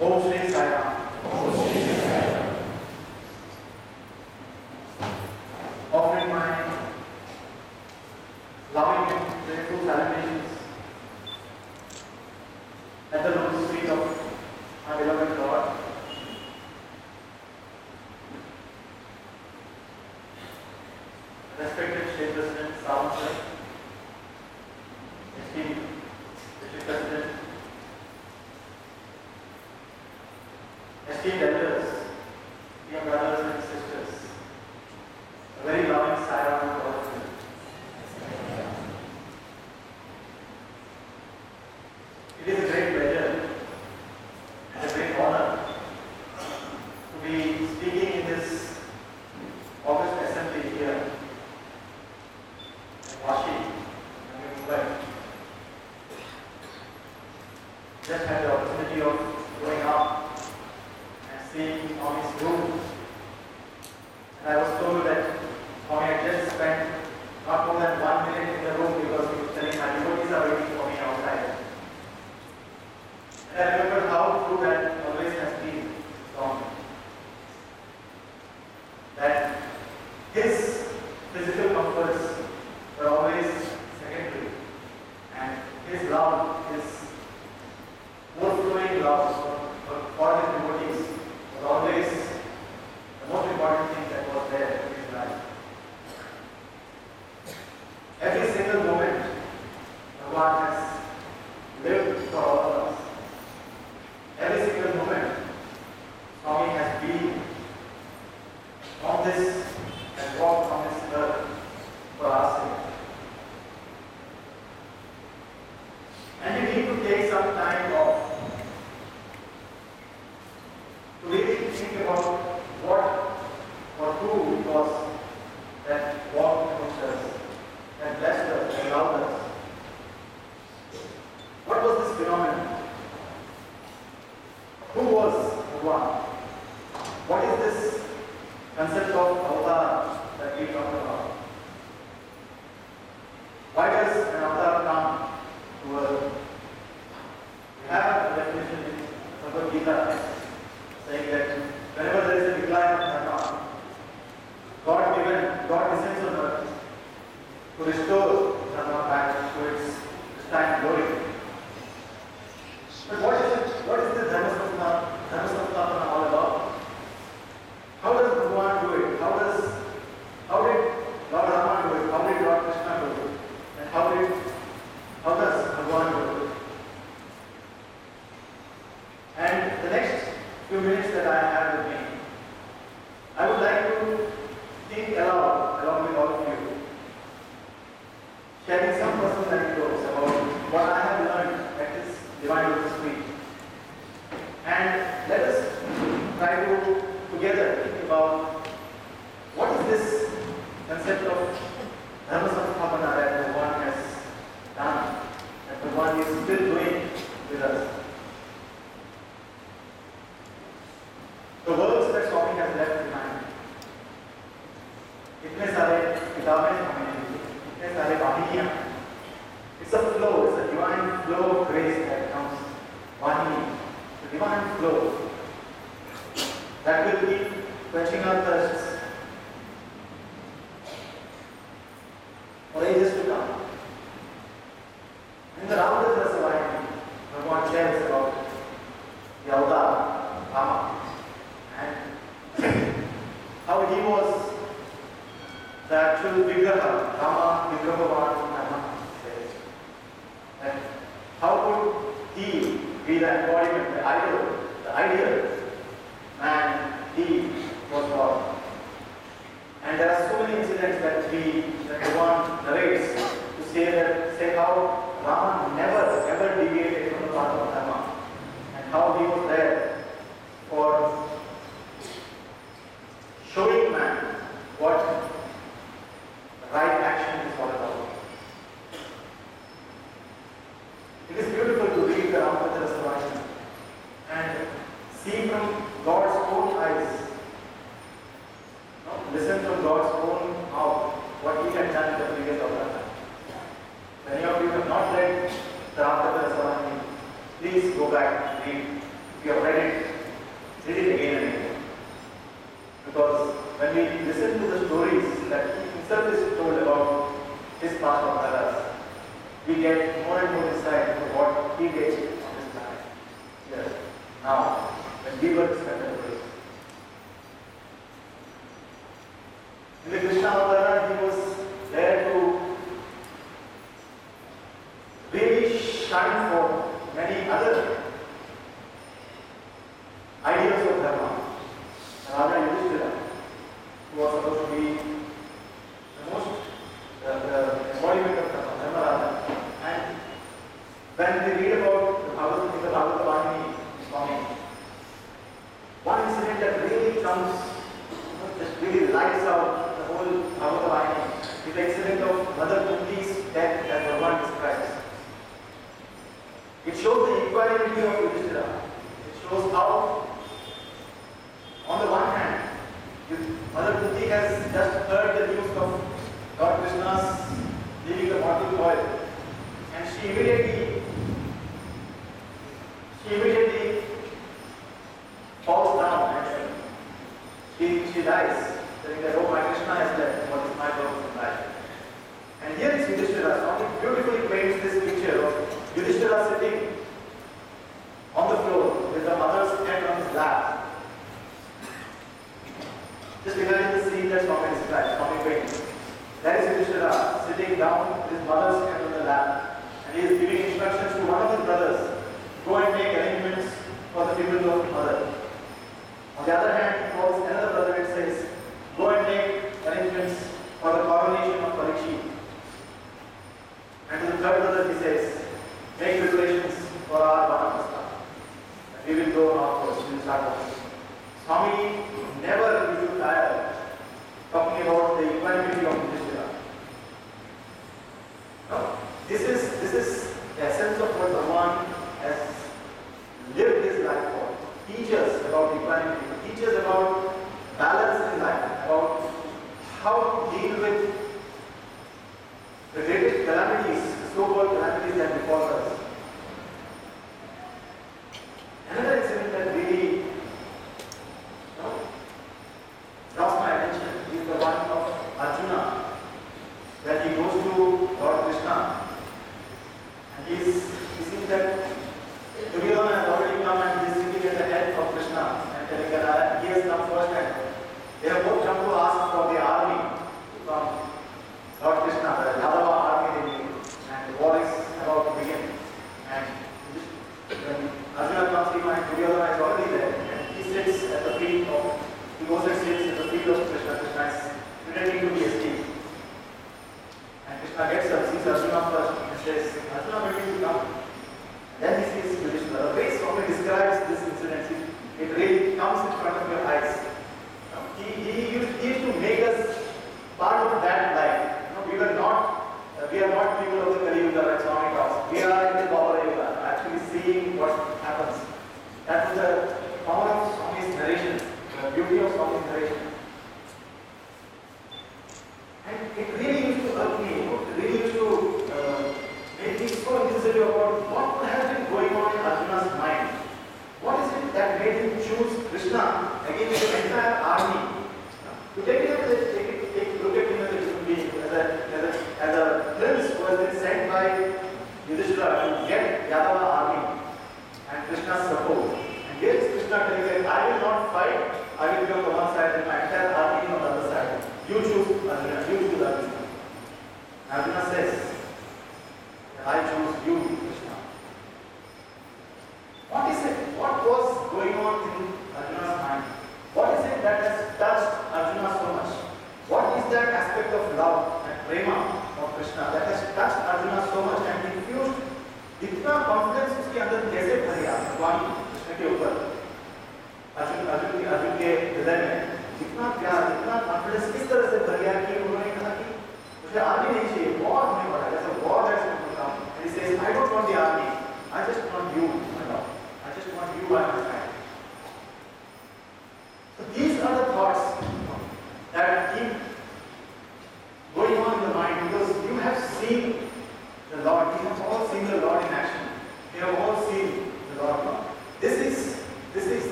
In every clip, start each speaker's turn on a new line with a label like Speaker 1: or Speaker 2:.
Speaker 1: Om Shri Sai Ram. Offering my loving and grateful salutations at the lotus feet of my beloved Lord. Respected State President Sawant sir, esteemed District President, esteemed elders, dear brothers and sisters, a very loving Sai Ram to all of you. It is a great pleasure and a great honor to be speaking in this August assembly here in Vashi, Mumbai. Just had the opportunity of going up and seeing Swami's room, and I was told that Swami had just spent not more than 1 minute in the room because he was telling my devotees are waiting for me outside. And I remember how true that always has been Swami. That his physical comforts were always secondary, and his love, his overflowing love for his devotees was always the most important thing that was there in his life. Every single moment Bhagavan has lived for all of us. Every single moment Swami has been on this and walked on this earth for our sake. And you need to take some time off to really think about what or who it was that walked amongst us, that blessed us, and loved us. What was this phenomenon? Who was Bhagavan? What is this concept of avatar that we talk about? Why does an avatar come to earth? We have a definition in Bhagavad Gita saying that whenever there is a decline of dharma, God descends on earth to restore dharma back to its pristine glory. But what is it? What is the dharma samstapana all about? How does Bhagavan do it? How did Lord Rama do it? How did Lord Krishna do it? And how does Bhagavan do it? And the next few minutes that I have with me, I would like to think aloud along with all of you, sharing some personal anecdotes about what I have learned at this Divine Lotus Feet. And let us try to together think about what is this concept of dharma samstapana that Bhagavan has done, that Bhagavan is still doing with us. The works that Swami has left behind, इतने सारे किताबें हमें मिली, इतने सारे वाहिनियाँ, it's a flow, it's a divine flow of grace that comes, Vahini, the divine flow that will keep quenching our thirsts for ages to come. In the Ramadas Rasavahini, Bhagavan shares about the avatar, Rama, and how he was the actual Vigraha, Rama Vigrahavan Rama says. And how could he be the embodiment, the ideal man? He was God. And there are so many incidents that Bhagavan narrates to say how Rama never ever deviated from the path of Dharma, and how he was there for showing man what right action is all about. It is beautiful to read the Ramayana Rasavahini and see from God's own eyes, listen from God's own mouth what He had done in the previous avatar. Many of you have not read the Ramayana Rasavahini. Please go back and read. we have read it again and again. Because when we listen to the stories that he himself is told about his past of others, we get more and more insight into what he did on this planet. Yes. Now, when we were his contemporaries. In the Krishna Avatar, he was there to really shine for many other ideas of Dharma. Raja Yudhishthira, who was supposed to be the most embodiment of Dharma, Dharmaraja. And when we read about the Bhagavatamani Swami, one incident that really comes, just really lights out the whole Bhagavatamani is the incident of Mother Kunti's death that Bhagavan describes. It shows the equality of Yudhishthira. It shows how, on the one hand, Mother Kunti has just heard the news of Lord Krishna's leaving the mortal coil, and she immediately falls down and she dies, saying that, oh, my Krishna has left, what is my purpose in life? And here is Yudhishthira. Swami beautifully paints this picture of Yudhishthira sitting on the floor with the mother's head on his lap. Just imagine the scene that Swami describes, Swami paints. There is Yudhishthira sitting down with his mother's head on the lap, and he is giving instructions to one of his brothers, go and make arrangements for the funeral of mother. On the other hand, he calls another brother and says, go and make arrangements for the coronation of Parikshit. And to the third brother he says, make preparations for our Vanaprastha. We will go northwards, we will start walking. Swami never used to tire talking about the equanimity of Yudhishthira. No, this is the essence of what Bhagavan has lived his life for. Teach us about equanimity, teach us about balance in life, about how to deal with the greatest calamities, the so-called calamities that befall us. Another incident that really draws my attention is the one of Arjuna, where he goes to Lord Krishna, and he sees that Duryodhana has already come and he is sitting at the head of Krishna and telling that he has come first, and they have both come to ask for the army from Lord Krishna, the Yadava army they need, and the war is about to begin. And when Arjuna comes to him and Duryodhana is already there, and he sits at the feet of, he goes and sits at the feet of Krishna. Krishna is pretending to be asleep. And Krishna gets up, sees Arjuna first, and says, Arjuna, when did you come? Then he sees Yudhishthira. The way Swami describes this incident, it really comes in front of your eyes. He used to make us part of that life. We are not people of the Kali Yuga like Swami talks. We are in the Dwapara Yuga, actually seeing what happens. That was the power of Swami's narration, the beauty of Swami's narration. And it really used to hurt me, it really used to make me so insensitive about what has been going on in Arjuna's mind. What is it that made him choose Krishna against the entire army? To take a look at him as a human being, as a prince who has been sent by Yudhishthira to get Yadava army and Krishna's support. And here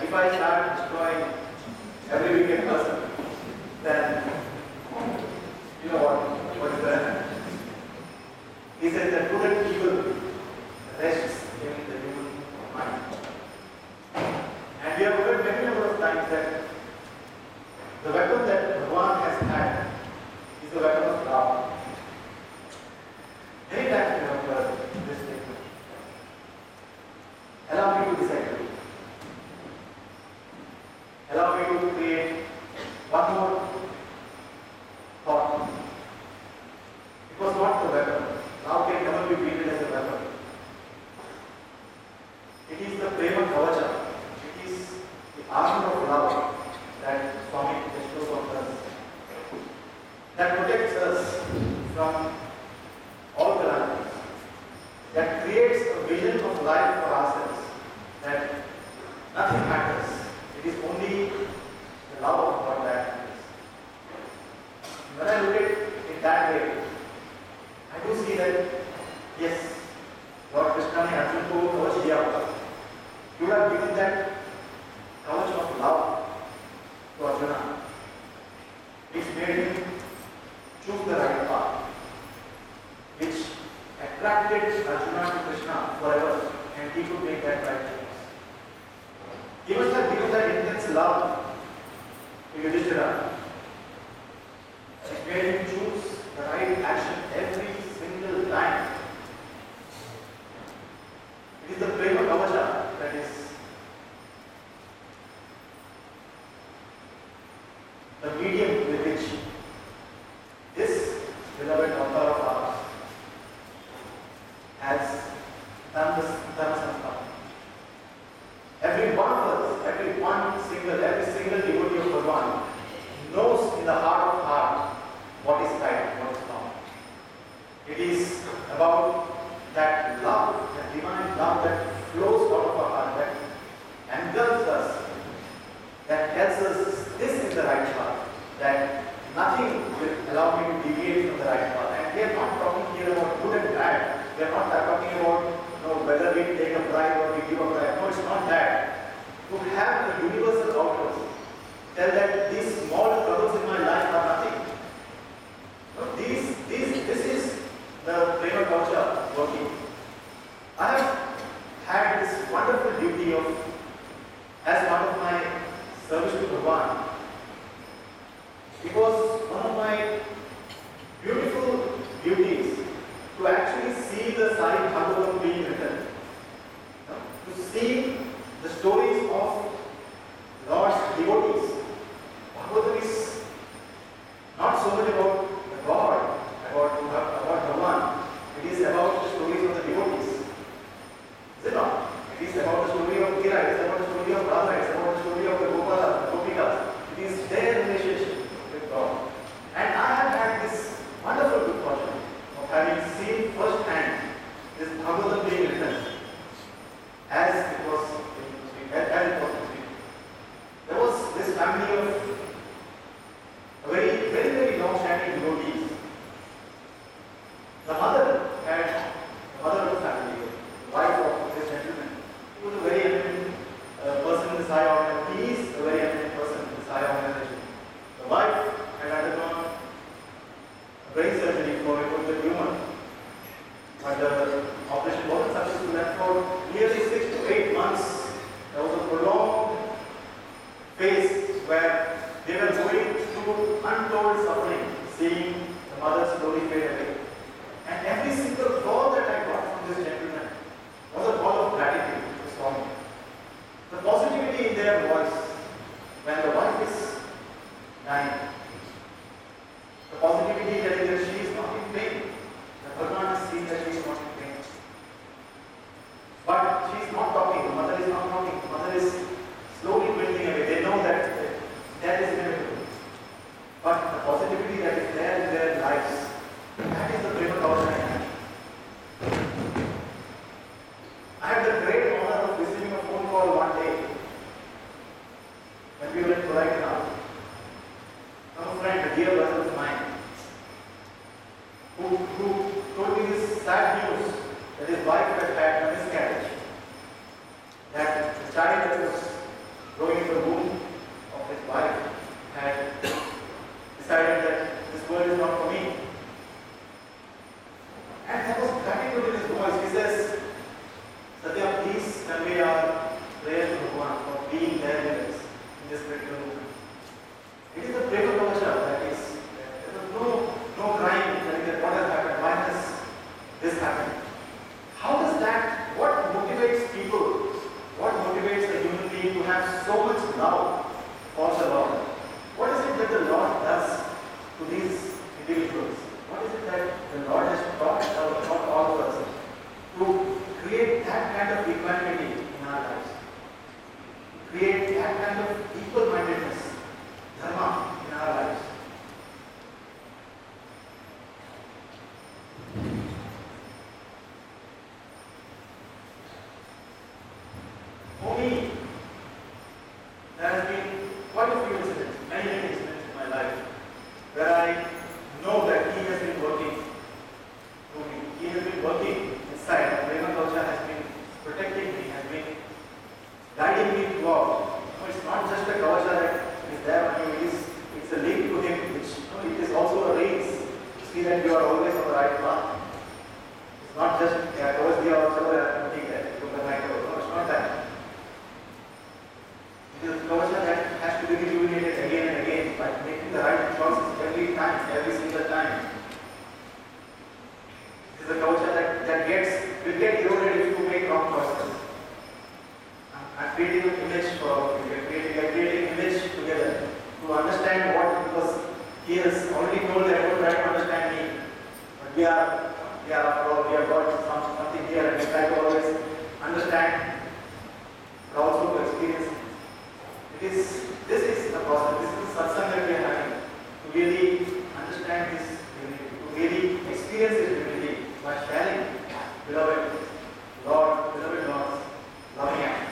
Speaker 1: if I start destroying every wicked person, then you know what is that? He says that good and evil rests in the human mind. And we have heard many number of times that the weapon that Bhagavan has had is the weapon of love. Many times we have heard this statement. Allow me to disagree. Allow me to create one more thought. It was not the weapon. Love can never be treated as a weapon. It is the prema kavacha. It is the armor of love that Swami bestows on us, that protects us from all calamities, that creates a vision of life for ourselves, that nothing matters. It is only the love of God that matters. When I look at it that way, I do see that, yes, Lord Krishna ne Arjuna ko kavach diya hoga. You have given that kavach of love to Arjuna, which made him choose the right path, which attracted Arjuna to Krishna forever, and he could make that right choice. He must have given that intense love to Yudhishthira, which made him choose the right action every single time. It is the prema kavacha that is the medium with which this beloved avatar of ours has done this dharma samskara. Every one of us, every single devotee of Bhagavan knows in the heart of heart what is right and what is wrong. It is about that love, that divine love that flows out of our heart, that engulfs us, that tells us this is the right path, that nothing will allow me to deviate from the right path. And we are not talking here about good and bad. We are not talking about whether we take a bribe or we give a bribe. No, it's not that. To have a universal outlook, tell that these small troubles in my life are nothing. No, this is the prema kavacha working. I have had this wonderful duty of, as part of my service to Bhagavan, it was one of my beautiful duties to actually see the Sai Bhagavatam being written, to see the stories of Lord's devotees. Bhagavatam is not so much about the God, about Bhagavan. It is about the stories of the devotees. Is it not? It is about the story of Kira, it is about the story of Radha, it is about the story of the Gopala, the Gopikas. It is their relationship with God. And I have had this wonderful good fortune of having seen firsthand this Bhagavatam being written as it was written. There was this family of very long-standing devotees. The mother of the family, the wife of this gentleman, he was a very eminent person in the Sai organization. He is a very eminent person in the Sai organization. The wife had undergone brain surgery for a total tumor, but the operation wasn't successful, and for nearly 6 to 8 months there was a prolonged phase where they were going through untold suffering, seeing the mother slowly fade away. And every single call that I got from this gentleman was a call of gratitude to Swami. The positivity in their voice when the wife is dying, the positivity telling that she is not in pain. The Bhagavan has seen that she is not in pain. But she is not talking, the mother is not talking, the mother is slowly building away. They know that death is inevitable. But the positivity that is there in their lives, that is the prema kavacha. I had the great honor of receiving a phone call one day when we were in Kodaikanal. of being there with us in this critical moment. It is a Prema Kavacha that is, there is no crying that what has happened, why has this happened? How does that, what motivates people, what motivates a human being to have so much love for the Lord? What is it that the Lord does to these individuals? What is it that the Lord has taught all of us to create that kind of equanimity in our lives? Create that kind of equal-mindedness, dharma in our lives. For me, there has been quite a few incidents, many incidents in my life, where I know that He has been working through me. He has been working inside. The Prema Kavacha has been protecting me, has been guiding me throughout. It's not just a Kavacha that is there on you, it's a link to Him, which it is also a race to see that you are always on the right path. It's not just Kavacha diya aur chalo yaar, theek hai, no, it's not that. It is a Kavacha that has to be rejuvenated again and again by making the right choices every single time. It is a Kavacha that will get eroded if you make wrong choices. I'm creating an image for you. We are creating an image together to understand what, because He has already told that don't try to understand me. But we are after all, we have got something here and we try to always understand, but also to experience it. This is the process, this is the satsang that we are having, to really understand His unity, to really experience His unity by sharing beloved Lord's loving actions.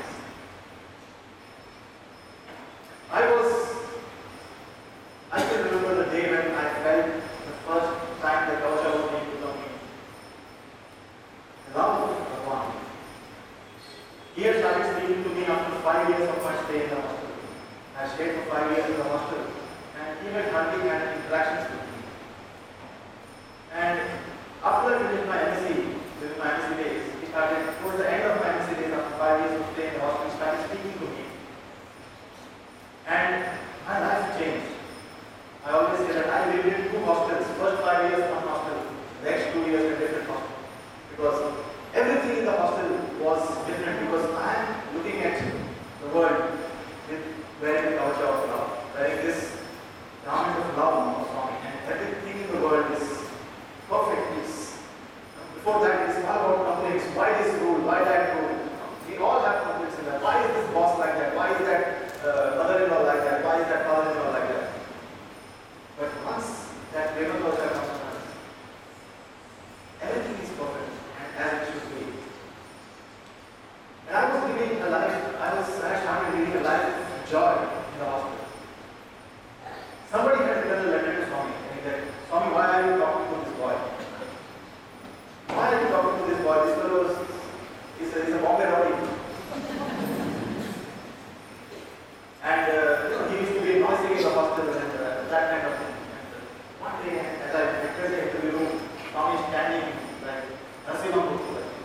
Speaker 1: I can remember the day when I felt the first time that Kavacha was being put on me. The love of Bhagavan. He had started speaking to me after 5 years of my stay in the hospital. I stayed for 5 years in the hospital, and he had hardly had interactions with me. And after I finished my MSc, during my MSc days, he started, towards the end of my MSc days, after 5 years of stay in the hospital, he started speaking to me. And my life changed. I always say that I lived in 2 hostels. First 5 years one hostel, next 2 years in a different hostel. Because everything in the hostel was different, because I am looking at the world with wearing the Kavacha of love, wearing this garment of love of Swami, and everything in the world is perfect. Before that, it's all about complaints. Why this rule? Why that rule? We all have complaints in that. Why is this boss like that? Why is that mother-in-law like that? Why is that father-in-law like that? But once that Prema Kavacha comes to us, everything is perfect and as it should be. And I was living a life, I started living a life of joy in the hospital. Somebody had written a letter to Swami and he said, Swami, why are you talking to this boy? Why are you talking to this boy? This fellow is a Bombay rowdy. And he used to be noisy in the hospital and that kind of thing. And one day, as I entered the interview room, Swami is standing like Narasimha,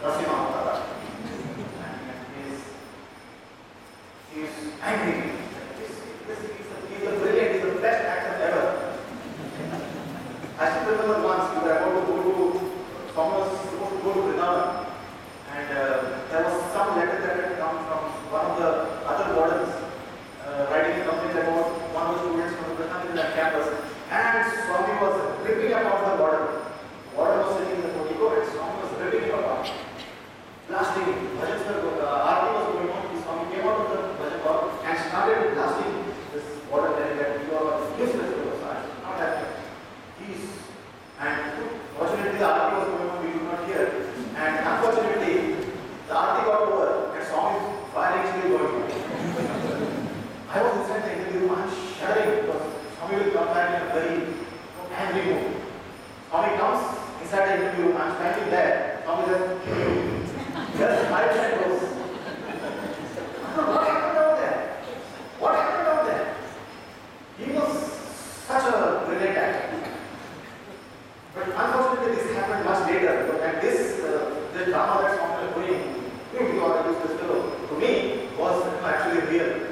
Speaker 1: and he's angry. He's a brilliant, he's the best actor ever. I still remember once we were about to go to, Swami was supposed to go to Vrindavan, and there was some letter that had come from one of the other wardens. Writing a complaint about one of the students from the Prasanthi campus, and Swami was ripping apart the warden. The warden was sitting in the portico and Swami was ripping him apart. Blasting him. Aarti was going on. Swami came out of the bhajan hall and started blasting this warden that you are useless to us. Not happening. And fortunately the Aarti was going on, we could not hear. And unfortunately, the Aarti got over and Swami's firing still going on. I was inside the interview room, I'm shuddering because Swami will come back in a very angry mood. Swami comes inside the interview room, I'm standing there. Swami just smiles and goes. What happened out there? What happened out there? He was such a brilliant actor. But unfortunately, this happened much later. And this drama that Swami was doing, you are this fellow, to me, was actually real.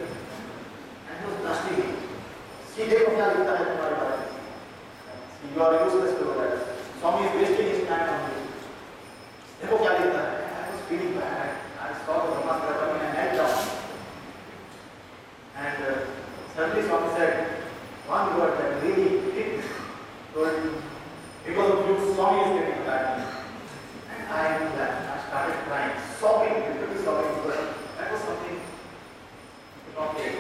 Speaker 1: And suddenly Swami said one word that really hit, told me, because of you, Swami is getting back. And I started crying, sobbing, literally sobbing, because that was something you could not take.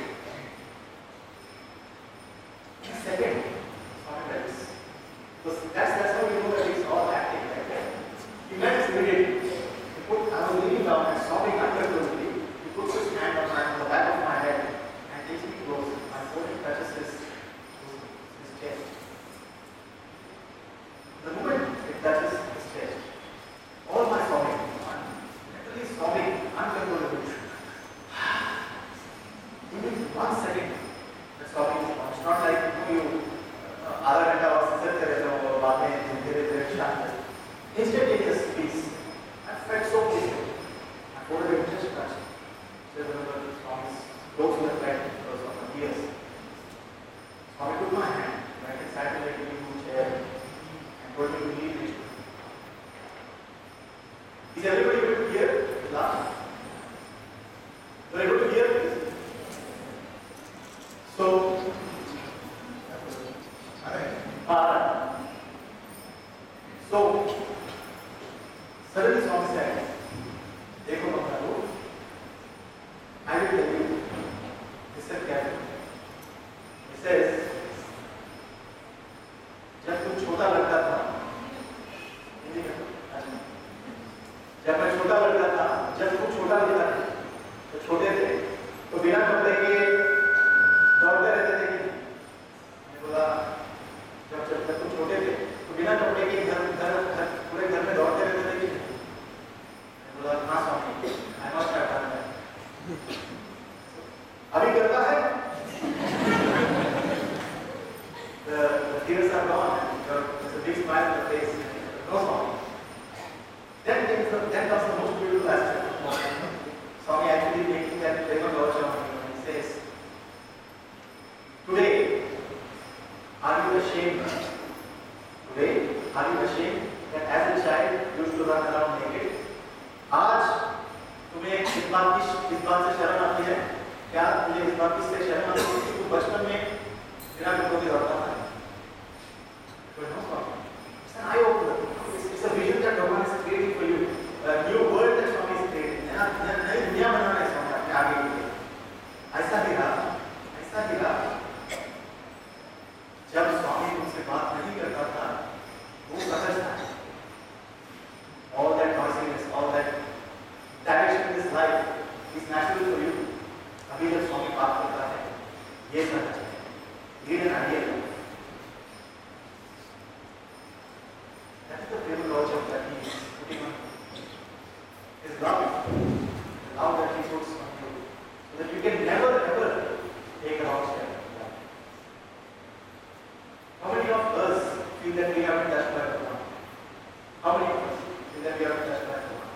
Speaker 1: In a second, Swami like this. Because that's how you know that it's all acting like that. He met us immediately. I was leaning down and sobbing uncontrollably. He puts his hand on the back of my head and takes me close. My forehead touches his chest. The moment it touches his chest, all my sobbing, literally sobbing uncontrollably. Within 1 second, the sobbing is gone. It's not like you आधा घंटा और सिर्फ करे तो बाद में धीरे-धीरे शांत. Instantaneous peace. I felt so peaceful. I folded it just touched. So I remember Swami's close to the bed because of my tears. Swami took my hand, went and sat in a beautiful chair and told me to leave it. Is everybody able to hear the laugh? Are you able to hear this? So, suddenly Swami said, देखो बंगालो, I will tell you, listen carefully. He says, जब तू छोटा लड़का था, जब मैं छोटा लड़का था, जब तू छोटा लड़का था, तो छोटे थे, तो बिना कपड़े के दौड़ते रहते थे कि मैंने बोला जब तुम छोटे थे तो बिना कपड़े के पूरे घर में दौड़ते रहते थे कि मैंने बोला हाँ Swami I must have done that. अभी करता है. The tears are gone. There's a big smile on the face. No Swami. Then comes the most beautiful aspect. Swami actually making that Prema Gaucham when he says, today, are you ashamed? Today, are you ashamed that as a child you used to run around naked? आज तुम्हें इस बात से शर्म आती है? क्या तुझे इस बात से शर्म आती है कि तू बचपन में बिना कपड़ों के दौड़ता था? It's an eye opener. It's a vision that Bhagwan is creating for you. A new world that Swami is creating. नई दुनिया बनाना है स्वामी अपने आगे के लिए. ऐसा ही रहा. जब स्वामी तुमसे बात नहीं करता था, वो सहज था. All that noisiness, all that direction in this life is natural for you. अभी जब स्वामी बात करता है, ये सहज है. Lead an ideal life. That is the Prema Gaucham that he is putting on. His love, the love that he puts on you, so that you can never ever take a wrong step. How many of us feel that we have been touched by Bhagwan? How many of us feel that we have been touched by Bhagwan?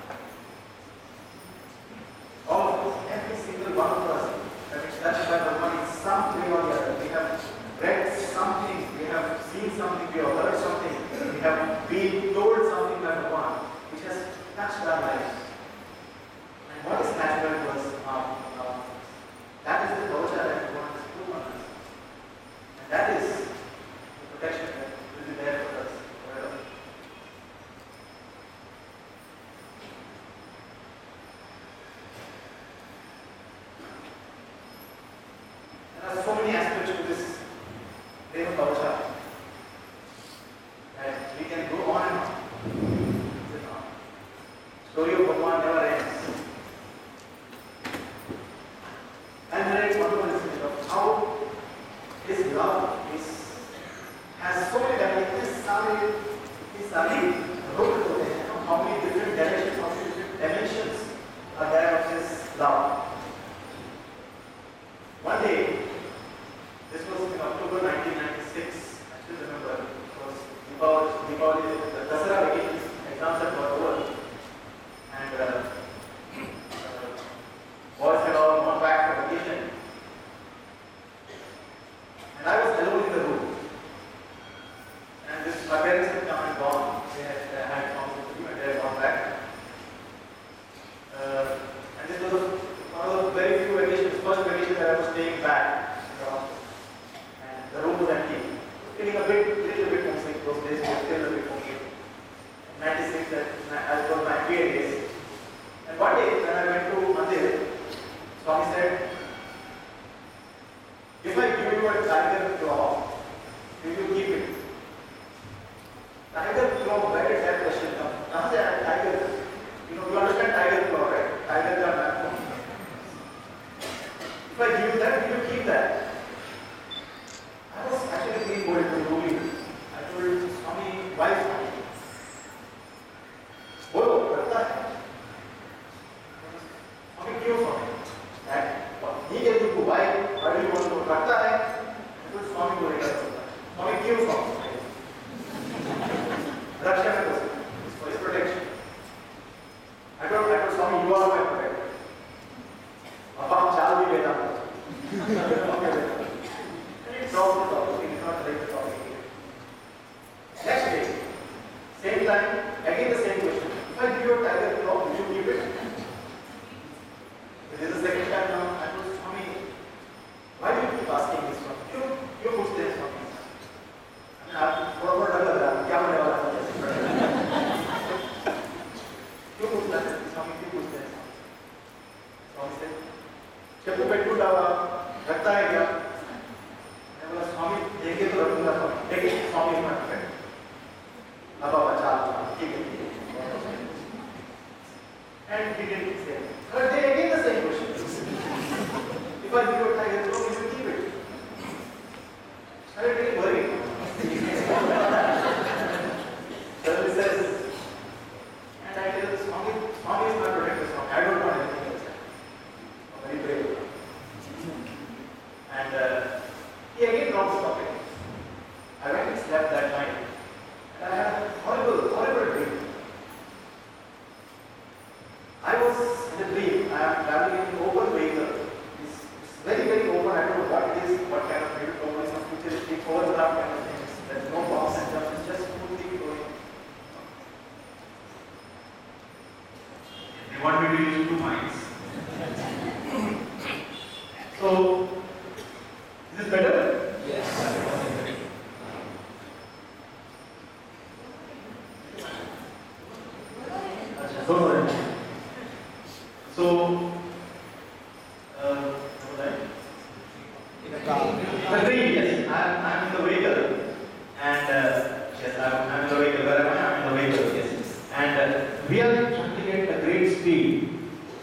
Speaker 1: All of us, every single one of us have been touched by Bhagwan in some way or the other. We have read something, we have seen something, we have heard something, we have been told something by Bhagwan which has touched our lives. And what is natural to us now? That is the Gaucha that Bhagwan has put on us. And that is the protection that will be there for us forever. There are so many aspects to this Prema Gaucha that we can go on and on. Story of Bhagwan never ends. And there is one more instance of how his love has so many dimensions. How many different directions, how many different dimensions are there of his love. One day, this was in October 1996, I still remember, it was Deepavali, the Dasara vacations, exams had got over. And boys had all gone back for vacation. And I was alone in the room. And my parents had come and gone. They had gone to the room and they had gone back. And this was one of the very few vacations, first vacation that I was taking. laying back, and the room was empty. Feeling a little bit homesick. Those days we were still a bit homesick. 96, that was my MBA days. And one day when I went to Mandir, Swami said, if I give you a tiger claw, will you keep it? Tiger claw, where did that question come? Now say tiger. You understand tiger claw, right? Tigers are backbone. If I give you that, will you keep that? I was actually being bold to ruling. I told Swami, why Swami? बोलो करता है हमें क्यों स्वामी ठीक है तुमको भाई बड़ी बोल तो करता है तो स्वामी बोलेगा स्वामी क्यों स्वामी रक्षा में बस for his protection I told Swami you are my protector अब हम चाल भी लेता हूँ it's not the topic it's not the topic next day same time again the same question if I give you a tiger claw, will you keep it? This is the second time now. I told Swami, why do you keep asking this one? क्यों पूछते हैं Swami? आप थोड़ा डर लग रहा है, क्या होने वाला है? क्यों पूछता है Swami? क्यों पूछते हैं Swami से? जब तो पेट टूटा हुआ रखता है क्या? मैं बोला Swami देखिए तो रखूंगा Swami. देखिए Swami is my friend. अब बचा ठीक है. And he didn't say. But they again the same question. If I give you a tiger claw, will you keep it? I was really worried. Suddenly says, and I tell Swami is my protector, Swami. I don't want anything else. I'm very brave. And he again dropped the topic. I went and slept that night. And I had a horrible dream. I was in a dream. I am traveling in an open vehicle. It's very open. I don't know what it is, what kind of vehicle it is, some futuristic, overcraft kind of things. There's no box and stuff. It's just smoothly going. They want me to use two minds. So, is this better? Yes. Don't worry. So, the dream, yes, I'm in the vehicle, and yes, I'm in the vehicle. Where am I? I'm in the vehicle, yes. And we are traveling at a great speed,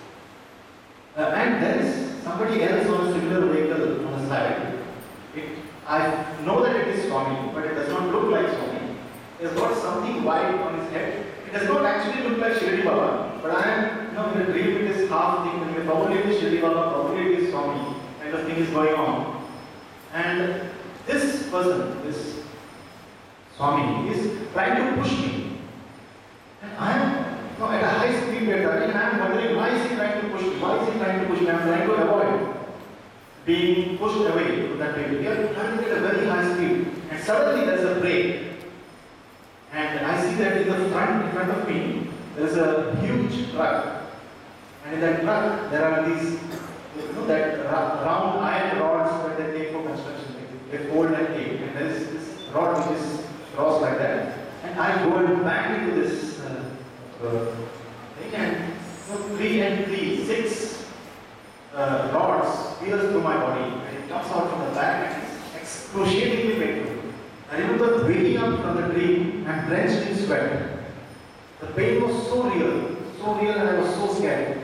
Speaker 1: and there is somebody else on a similar vehicle on the side. I know that it is Swami, but it does not look like Swami. He has got something white on his head. It does not actually look like Shirdi Baba, but I am, in a dream it is half thinking, probably it is Shirdi Baba, probably it is Swami, kind of thing is going on. And this person, this Swami, is trying to push me. And I am at a high speed and I am wondering why is he trying to push me? Why is he trying to push me? I am trying to avoid being pushed away from that vehicle. We are traveling at a very high speed. And suddenly there is a break. And I see that in front of me, there is a huge truck. And in that truck, there are these, that round iron rods that they take for construction. They fold and take. And there is this rod which is crossed like that. And I go and bang into this thing, and 3 and 3, 6 rods pierce through my body. And it comes out from the back and it's excruciatingly painful. I remember waking up from the dream and drenched in sweat. The pain was so real, and I was so scared.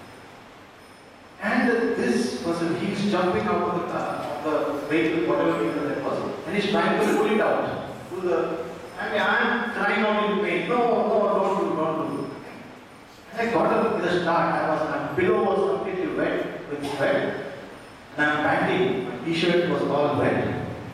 Speaker 1: And this person, he's jumping out of the vehicle, whatever vehicle that was, and he's trying to pull it out. I'm crying out in pain. No, don't do. And I got up with a start. My pillow was completely wet with sweat. And I'm panting. My t-shirt was all wet.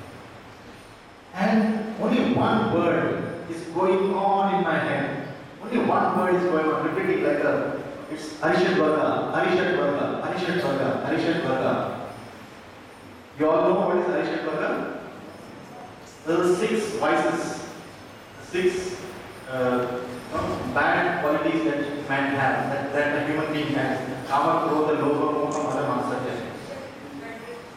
Speaker 1: And only one word is going on in my head. Only one word is going on, repeating like it's Arishat Varga, Arishat Varga, Arishat Varga, Arishat Varga. You all know what is Arishat Varga? There are 6 vices, 6 bad qualities that man has, that a human being has. Kama, Krodha, Lobha, Moha, Mada, Matsarya.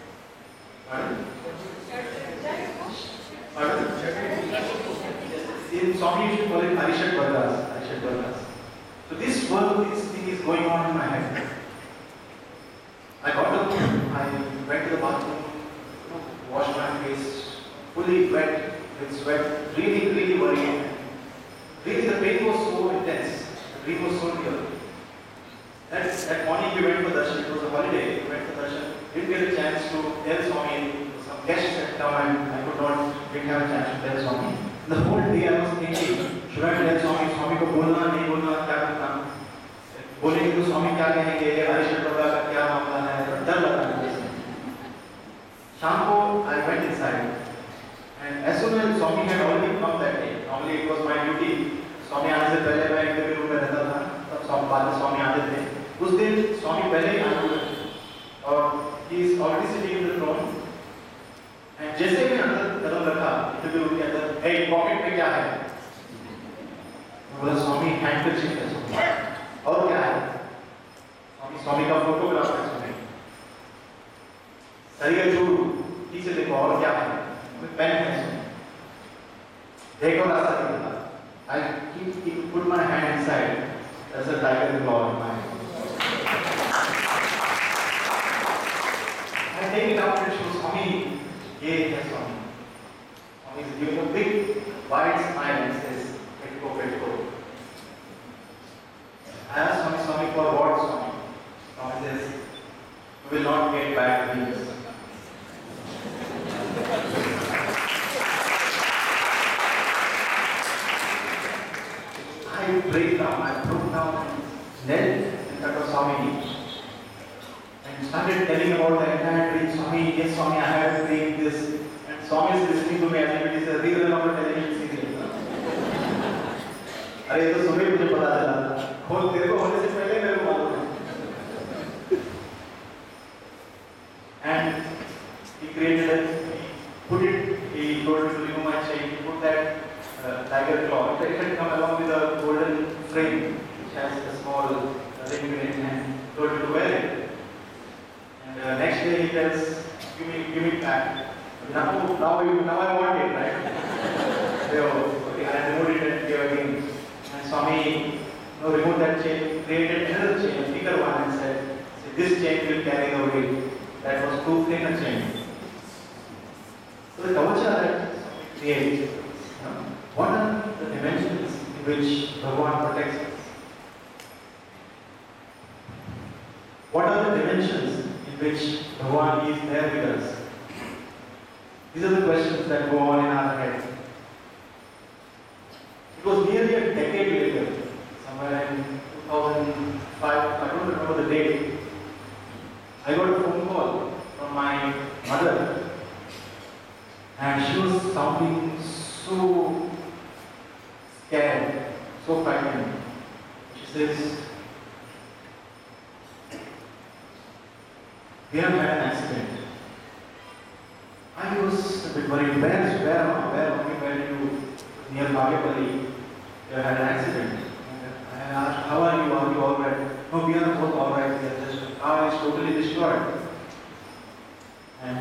Speaker 1: In Swami, you should call it Arishat Vargas. Arishat Vargas. So this work, this thing is going on in my head. I got up, I went to the bathroom, washed my face, fully wet with sweat, really, really worried. Really, the pain was so intense, the dream was so real. That morning we went for darshan, it was a holiday, we went for darshan. Didn't get a chance to tell Swami, some guests had come and I could not, didn't have a chance to tell Swami. The whole day I was thinking, should I tell Swami, Swami को बोलना नहीं बोलना क्या करना? बोलेंगे तो स्वामी क्या कहेंगे? आरिशट वर्गा का क्या मामला है? डर लगा मुझे। शाम को I went inside, and as soon as Swami had already come that day, normally it was my duty. Swami आने से पहले मैं इंटरव्यू रूम में रहता था, तब बाद में Swami आते थे। उस दिन Swami पहले ही आए हुए और he is already sitting in the throne. And जैसे ही अंदर कदम रखा इंटरव्यू रूम के अंदर, hey पॉकेट में क्या है? बोला स्वामी हैंडकरचीफ है। और क्या है? स्वामी का फोटोग्राफ है स्वामी। सरिया जोड़ू, पीछे देखो और क्या है? पेन है स्वामी। देखो रास्ता दिखा। I put my hand inside. There's a tiger claw in my hand. I take it out and show Swami. ये है स्वामी। स्वामी is giving a big wide smile and says, "Petko, petko." I asked Swami, for what, Swami? Swami says, "You will not get bad dreams." I break down, I broke down and knelt in front of Swami and started telling about the entire dream. Swami, yes Swami, I had a dream this. And Swami is listening to me as if it is a real television serial. अरे ये तो सुबह मुझे पता चला खोल तेरे को होने से पहले मेरे को मालूम है and he created it, he put it, he told me to remove my chain, he put that tiger claw. It had come along with a golden frame which has a small ring in it and told me to wear it. And next day he tells, give me back. Now I want it, right? So, okay, I removed it and gave again. Swami removed that chain, created another chain, a bigger one, and said, this chain will carry the weight. That was too thin a chain. So the kavacha that Swami creates, what are the dimensions in which Bhagavan protects us? What are the dimensions in which Bhagavan is there with us? These are the questions that go on in our head. It was nearly a decade later, somewhere in 2005, I don't remember the date, I got a phone call from my mother and she was sounding so scared, so frightened. She says, "We have had an accident." I was a bit worried. Where you near Bagepalli, you had an accident. I asked, "How are you? Are you all right?" "No, we are both all right. We are just, the car is totally destroyed." And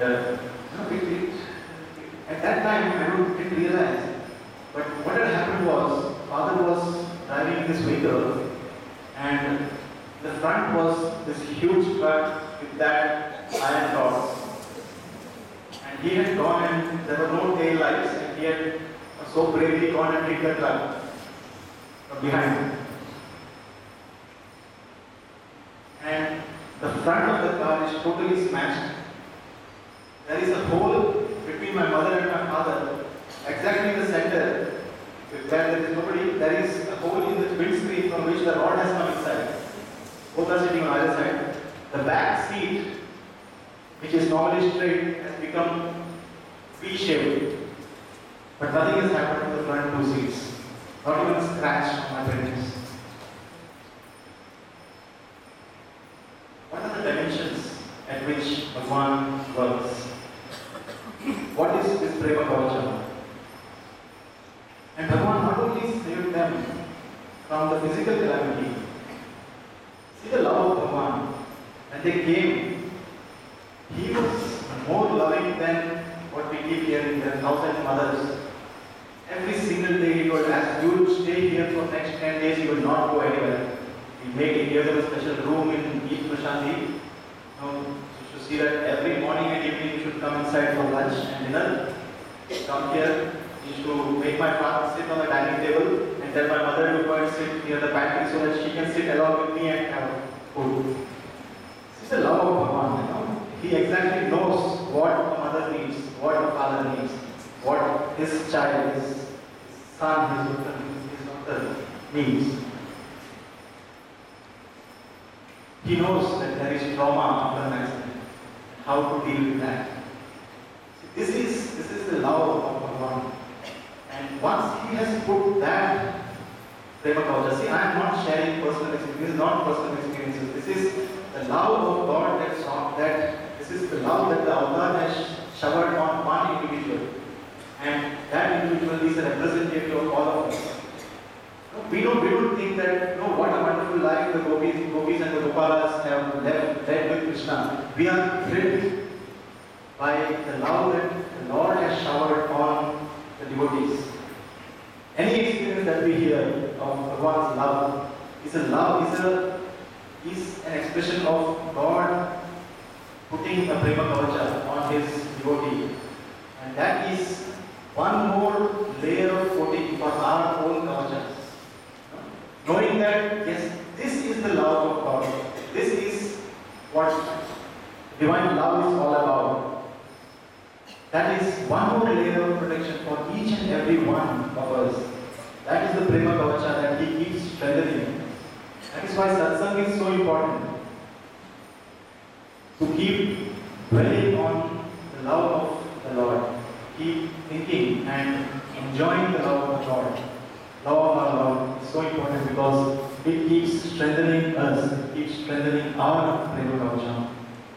Speaker 1: at that time, I didn't realize. But what had happened was, father was driving this vehicle, and the front was this huge truck with that iron rod. And he had gone and there were no tail lights, and he had so bravely gone and hit the truck from behind. And the front of the car is totally smashed. There is a hole between my mother and my father, exactly in the center, where there is nobody. There is a hole in the windscreen from which the rod has come inside. Both are sitting on either side. The back seat, which is normally straight, has become V-shaped. But nothing has happened to the front two seats. Not even a scratch on my fingers. What are the dimensions at which Bhagavan works? What is this Prema Kavacha? And Bhagavan not only saved them from the physical calamity. See the love of Bhagavan. When they came, he was more loving than what we keep hearing, the 1,000 mothers. Every single day he told us, you will stay here for next 10 days, you will not go anywhere. We make give them a special room in East Prashanti. You should see that every morning and evening you should come inside for lunch and dinner. Come here, you should make my father sit on the dining table and tell my mother to go and sit near the pantry so that she can sit along with me and have food. This is the love of Bhagavan. He exactly knows what a mother needs, what a father needs, what his child, his son, his daughter needs. He knows that there is trauma after an accident, how to deal with that. This is the love of Bhagavan. And once he has put that Prema Kavacha, see, I am not sharing personal experiences, this is not personal experiences, this is the love of God this is the love that the Avatar has showered on one individual. And that individual is a representative of all of us. We don't think that, what a wonderful life the gopis and the Gopalas have led with Krishna. We are thrilled by the love that the Lord has showered on the devotees. Any experience that we hear of Bhagavan's love is an expression of God putting a Prema Kavacha on his devotee. And that is one more layer of coating for our own Kavachas. Knowing that, yes, this is the love of God. This is what divine love is all about. That is one more layer of protection for each and every one of us. That is the Prema Kavacha that he keeps strengthening. That is why satsang is so important. To keep dwelling on the love of the Lord. Keep thinking and enjoying the love of God. Love of our Lord is so important because it keeps strengthening us, it keeps strengthening our Prema Kavacha.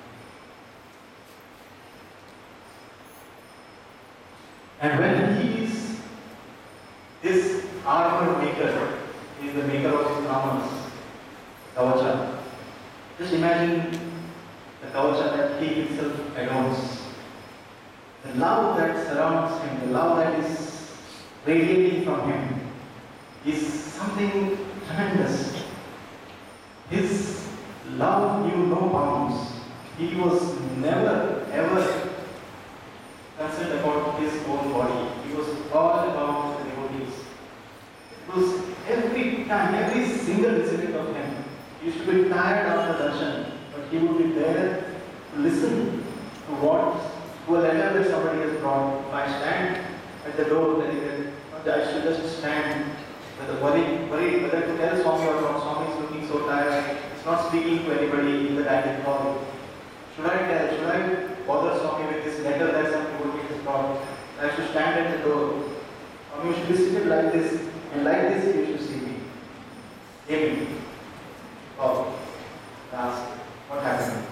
Speaker 1: And when he is this armor maker, he is the maker of his armors, Kavacha. Just imagine the Kavacha that he himself adorns. The love that surrounds him, the love that is radiating from him is something tremendous. His love knew no bounds. He was never ever concerned about his own body. He was all about the devotees. It was every time, every single incident of him. He used to be tired after darshan, but he would be there to listen to a letter that somebody has brought. If I stand at the door, then I should just stand with a worried whether to tell Swami or not. Swami is looking so tired. He's not speaking to anybody in the dining hall. Should I tell? Should I bother Swami with this letter that some devotee has brought? I should stand at the door. Swami, you should be seated like this, and like this you should see me. Amen. Oh, ask, what happened?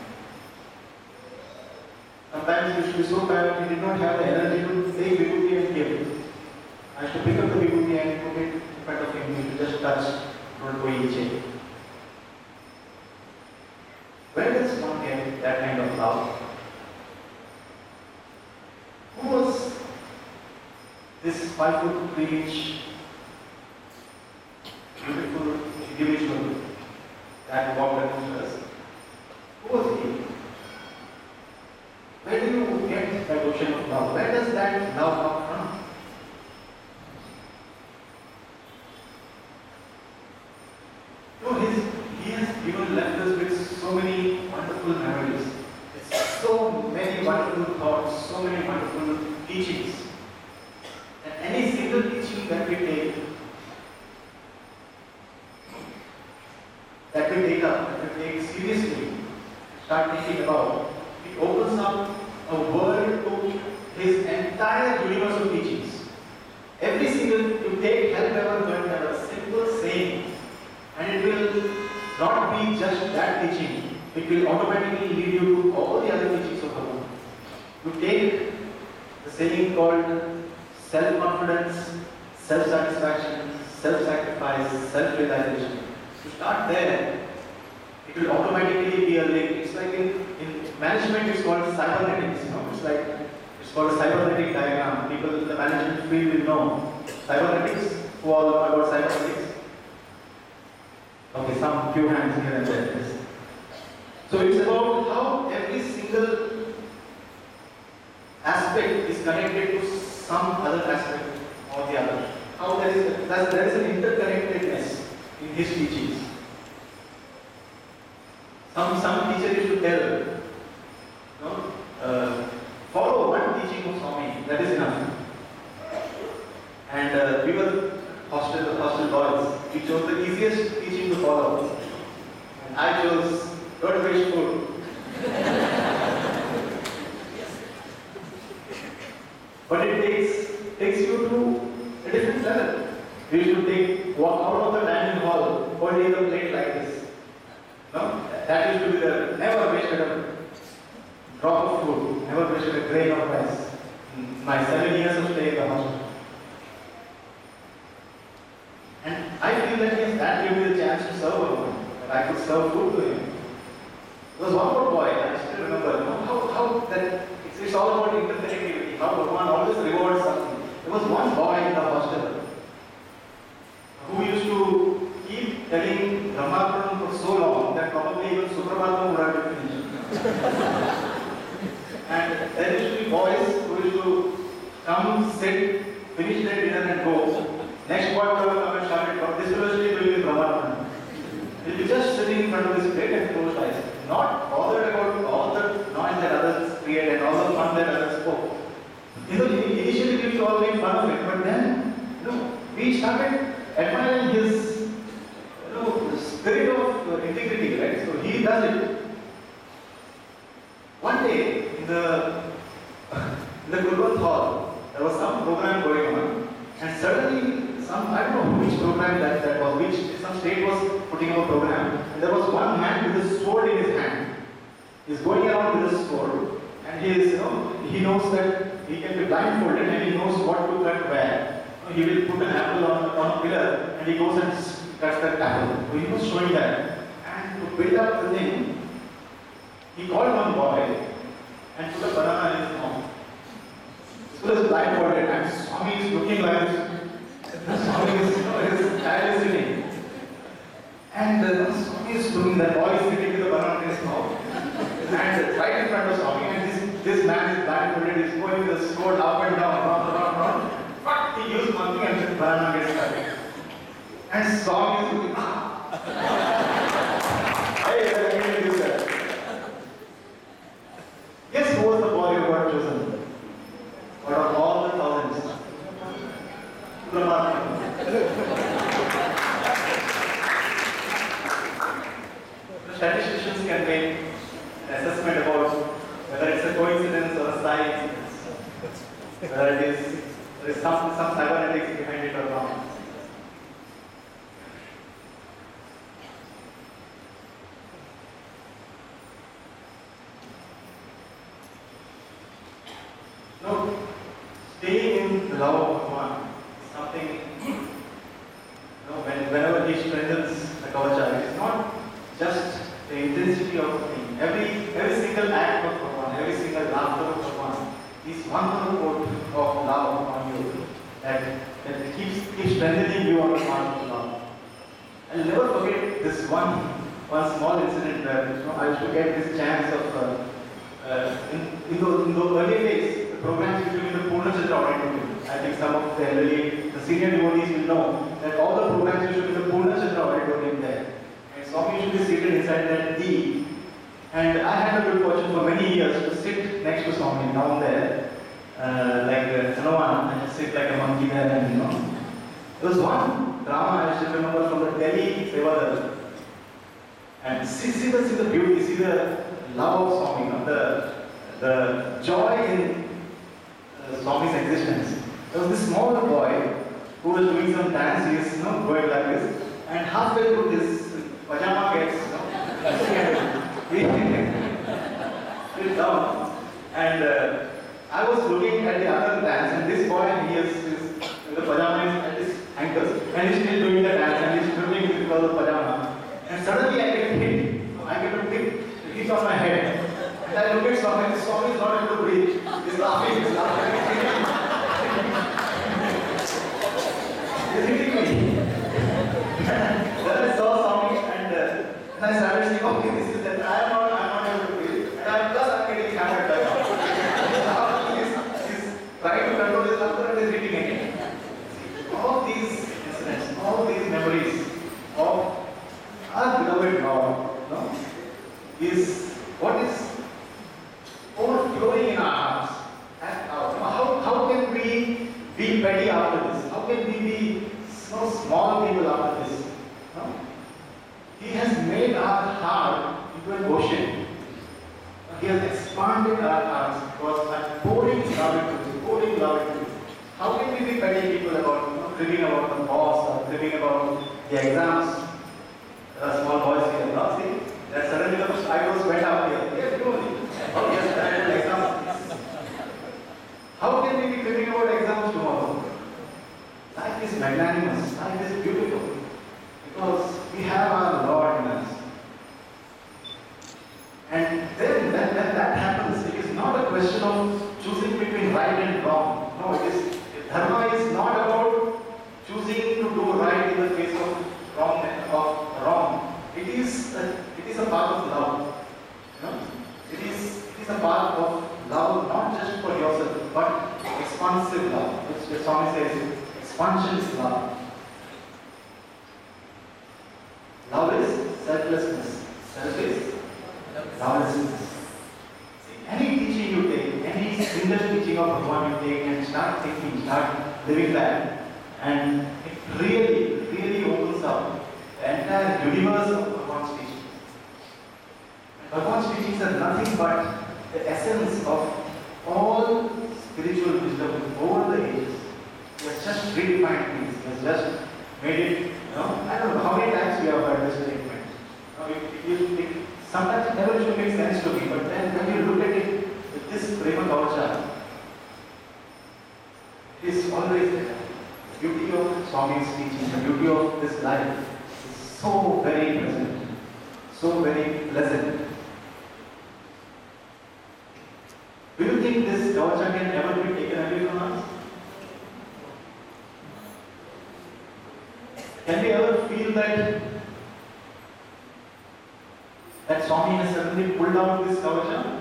Speaker 1: Sometimes you should be so tired, you did not have the energy to take vibhuti and give. I should pick up the vibhuti and put it in front of him. You should just touch, don't go each. Where does one get that kind of love? Who was this 5'3" beautiful individual that walked among us? Who was he? Where do you get that ocean of love? Where does that love come from? He has even left us with so many wonderful memories, so many wonderful thoughts, so many wonderful teachings. And any single teaching that we take up, that we take seriously, start thinking about, it opens up a world to his entire universe of teachings. Every single, you take help ever learned as a simple saying, and it will not be just that teaching, it will automatically lead you to all the other teachings of Bhagavan. You take the saying called self-confidence, self-satisfaction, self-sacrifice, self-realization. To start there, it will automatically be a link. It's like in management, it's called cybernetics. It's called a cybernetic diagram. People in the management field will know cybernetics? Who all know about cybernetics? Okay, some few hands here and there. Yes. So it's about how every single aspect is connected to some other aspect or the other. How there is an interconnectedness in his teachings. Some teacher used to tell, follow one teaching of Swami, that is enough. And we were hostel boys. We chose the easiest teaching to follow. And I chose don't waste food. But it takes you to a different level. You should walk out of the dining hall, holding a plate like this. No? That used to be never wasted a drop of food, never wasted a grain of rice. In my 7 years of stay in the hostel. And I feel that that gave me the chance to serve a woman, that I could serve food to him. There was one more boy, I still remember, how that it's all about interconnectivity, how Bhagwan always rewards something. There was one boy in the hostel who used to keep telling Brahmapuram for so long that probably even Suprabhatam would have been finished. And there used to be boys who used to come, sit, finish their dinner and go. Next quarter will come and start it, but this university will be Brahmapuram. He'll be just sitting in front of his plate and closed eyes, not bothered about all the noise that others create and all the fun that others spoke. Initially we used to all make fun of it, but then, we started admiring his, spirit of integrity, right? So he does it. One day in the Gurvat hall, there was some program going on, and suddenly I don't know which program that was, some state was putting up a program, and there was one man with a sword in his hand. He's going around with a sword, and he knows that he can be blindfolded and he knows what to cut where. He will put an apple on a pillar, and he goes and cuts that apple. So he was showing that. And to build up the thing, he called one boy and put a banana in his mouth. This was blindfolded, and Swami is looking like this. His child is sitting. And Swami is looking, that boy is sitting with a banana in his mouth. And right in front of Swami, and this man is blindfolded, is going with the sword up and down, round. But he used one thing and the banana gets cut. And Swami is looking, hey, I didn't do that. Guess who was the boy who got chosen? Out of all the thousands? Statisticians can make an assessment about whether it's a coincidence or a sign, whether there is some cybernetics behind it or not. No, staying in the love of one is something, whenever he strengthens the kavacha, it's not just the intensity of the thing. Every single act of Bhagwan, every single laughter of Bhagwan is one more quote of love on you that keeps strengthening you on the path of love. I'll never forget this one small incident where I used to get this chance of in the early days, the programs used to be in the Purna Chandra auditorium. I think some of the senior devotees will know that all the programs used to be in the Purna Chandra auditorium there. And Swami used to be seated inside that D. And I had the good fortune for many years to sit next to Swami down there, like Hanuman, and just sit like a monkey there and There was one drama I still remember from the Delhi Sevadar. And see the beauty, see the love of Swami, the joy in Swami's existence. There was this small boy who was doing some dance, he is going like this, and halfway through this pajama gets he down. And I was looking at the other dance, and this boy, the pajama is at his ankles, and he's still doing the dance, and he's stripping because of pajama. And suddenly I get hit. I get a big hit on my head. And I look at Swami, and Swami is not able to breathe. He's laughing. many people about cribbing about the boss or cribbing about the exams. There are small boys here. Now see, that suddenly the eyebrows went up here. Yes, no. Oh yes, that exams. How can we be cribbing about exams tomorrow? Life is magnanimous. Life is beautiful because we have our Lord in us. And then when that happens, it is not a question of choosing between right and wrong. No, it is dharma is not about choosing to do right in the face of wrong. It is a path of love. You know? It is a path of love, not just for yourself, but expansive love. Which Swami says, expansion is love. Love is selflessness. Selfless. Lawlessness. Any teaching you take, any single teaching of Bhagavan you take and start thinking, start living that, and it really opens up the entire universe of Bhagavan's teachings. Bhagavan's teachings are nothing but the essence of all spiritual wisdom over the ages. He has just redefined things. He has just made it, I don't know how many times we have heard this statement. Sometimes it never really makes sense to me, but then when you look at it with this Prema Kavacha, it is always there. The beauty of Swami's teaching, the beauty of this life is so very present, so very pleasant. Do you think this Kavacha can ever be taken away from us? Can we ever feel that Swami has suddenly pulled out this Kavacha?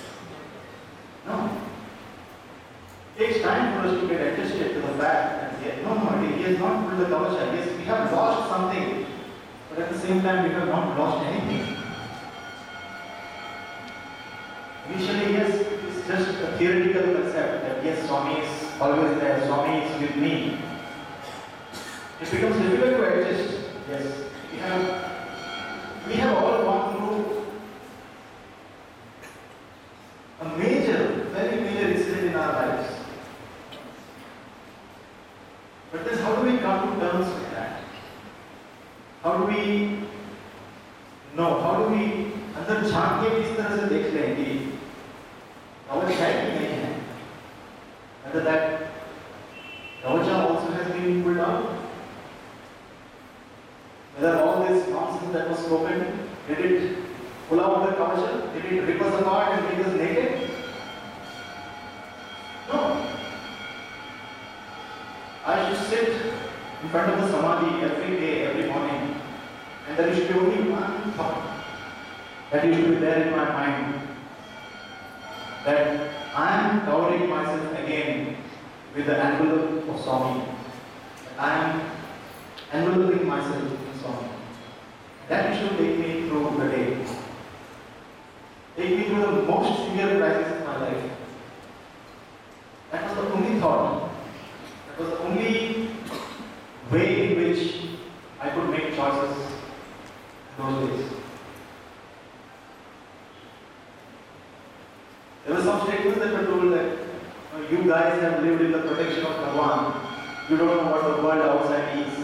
Speaker 1: No. It takes time for us to get adjusted to the fact that he has not pulled the Kavacha. Yes, we have lost something, but at the same time we have not lost anything. Initially, yes, it is just a theoretical concept that yes, Swami is always there, Swami is with me. It becomes difficult to adjust. Yes, we have all gone through a very major incident in our lives. But then how do we come to terms with that? How do we know? How do we अंदर झांक के किस तरह से देख लें कि कवच है कि नहीं है? Whether that Kavacha also has been pulled out? Whether all this nonsense that was spoken, did it pull out the Kavacha? Did it rip us apart and make us naked? No. I should sit in front of the Samadhi every day, every morning, and there should be only one thought that used to be there in my mind, that I am covering myself again with the envelope of Swami. I am enveloping myself in Swami. That should take me through the day. Take me through the most severe crisis of my life. That was the only thought. That was the only way in which I could make choices in those days. There were some statements that were told that you guys have lived in the protection of Bhagavan. You don't know what the world outside is.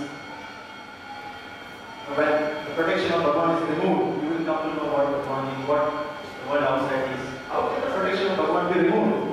Speaker 1: When the protection of Bhagavan is removed, you will come to know what Bhagavan is, what the world outside is. How can the protection of Bhagavan be removed?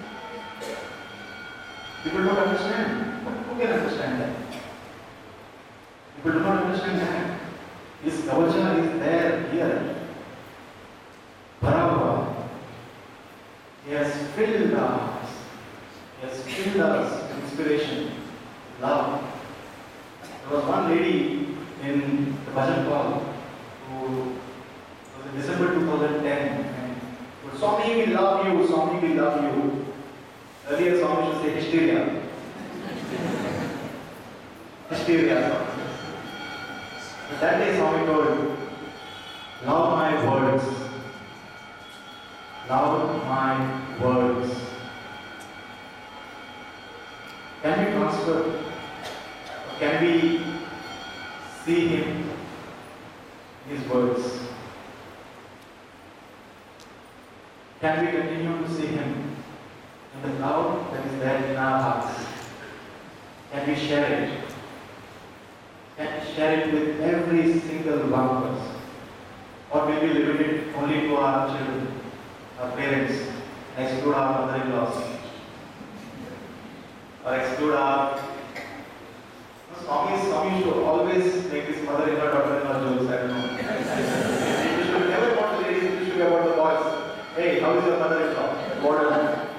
Speaker 1: People don't understand. But who can understand that? People do not understand that. His Kavacha is there, here. Bharava. He has filled our hearts. He has filled us with inspiration, love. There was one lady in the Bhajan Hall who was in December 2010 and said, Swami, we love you, Swami, we love you. Earlier Swami should say hysteria. Hysteria. But that day Swami told, love my words. Love my words. Can we transfer? Can we see him in his words? Can we continue to see him in the love that is there in our hearts? single one of us. Or maybe limit it only to our children, our parents, exclude our mother-in-laws, or exclude our... Swami used to always make his mother-in-law, daughter-in-law jokes, I don't know. It should never about the ladies, it should be about the boys. Hey, how is your mother-in-law? Model.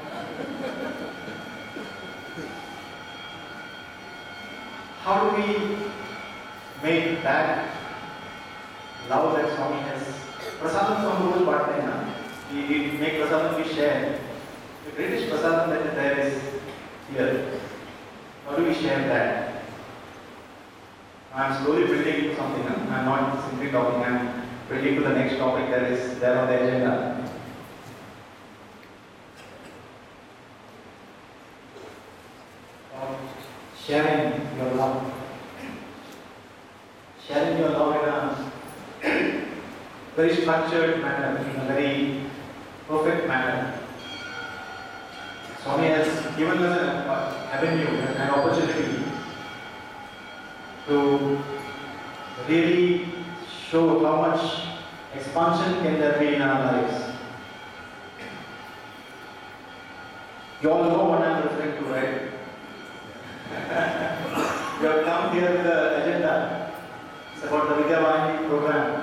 Speaker 1: How do we make that love that Swami has? Prasadam from Guru Bhatna, we make prasadam, we share. The greatest prasadam that there is here. How do we share that? I am slowly building to something. I am not simply talking, I am building to the next topic that is there on the agenda. Sharing your love. Sharing your love in a very structured manner, in a very perfect manner. Swami has given us an avenue, an opportunity to really show how much expansion can there be in our lives. You all know what I am referring to, right? You have come here with the agenda. It's about the Vidyavahini program.